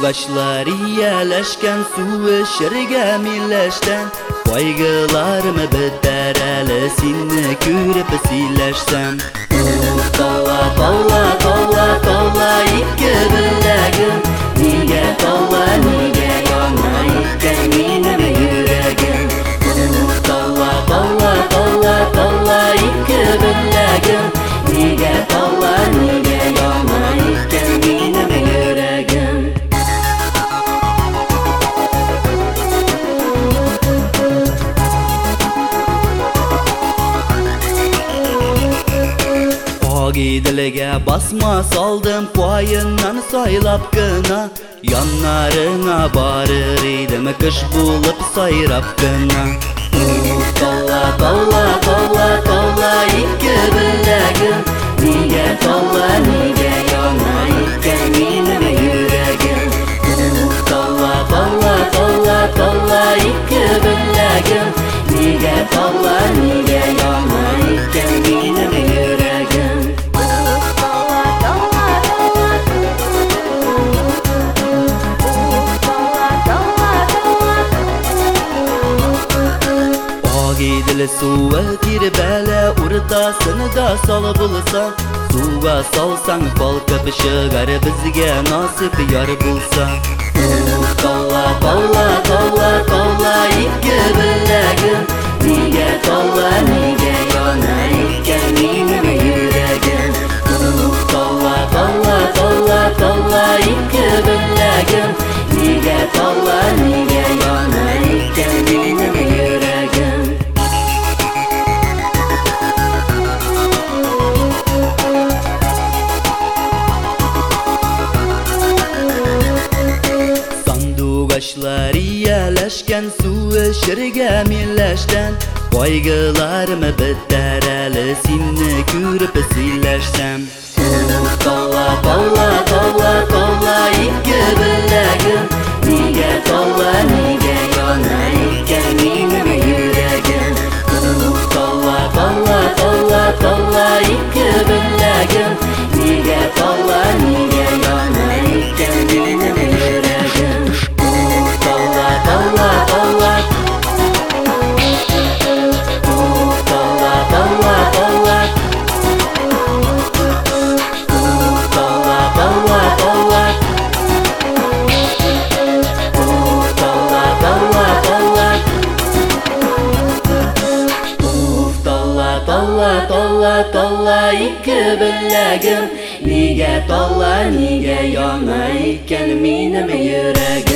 Sandug'ashlar iyalashgan suvi shirga millashdan Qayg'ularim bitar ali seni ko'rib siylashsam Tolla tolla tolla tolla ikki bilagim Nega tolla nega yonmaykan mening yuragim Tolla tolla tolla tolla ikki bilagim Nega tolla nega yonmaykan mening yuragim Diliga basma soldim qo'yindan soylabgina Yonlaringga borir edim qish bo'lib sayrabgina Tolla tolla tolla tolla ikki bilagim Nega tolla nega yonmaykan mening yuragim Tolla tolla tolla tolla ikki bilagim Nega tolla nega yonmaykan mening yuragim Dil suva tirbala o'rtasini da solib bo'lsa Suva solsang balqib shigar bizga nasib yor bo'lsa Tolla tolla tolla tolla ikki bilagim Nega tolla nega yonaykan mening yuragim Tolla tolla tolla tolla ikki bilagim Nega tolla nega yonaykan mening yuragim Sandug'ashlar iyalashgan suvi shirga millashdan Qayg'ularim bitar ali seni ko'rib siylashsam Tolla tolla tolla tolla ikki bilagim Nega tolla nega yonaykan mening yuragim Tolla tolla tolla tolla ikki bilagim Nega tolla nega yonaykan mening yuragim Tolla tolla tolla Tolla tolla tolla Tolla tolla tolla Tolla tolla tolla Tolla tolla tolla tolla ikki bilagim Nega tolla nega yonaykan mening yuragim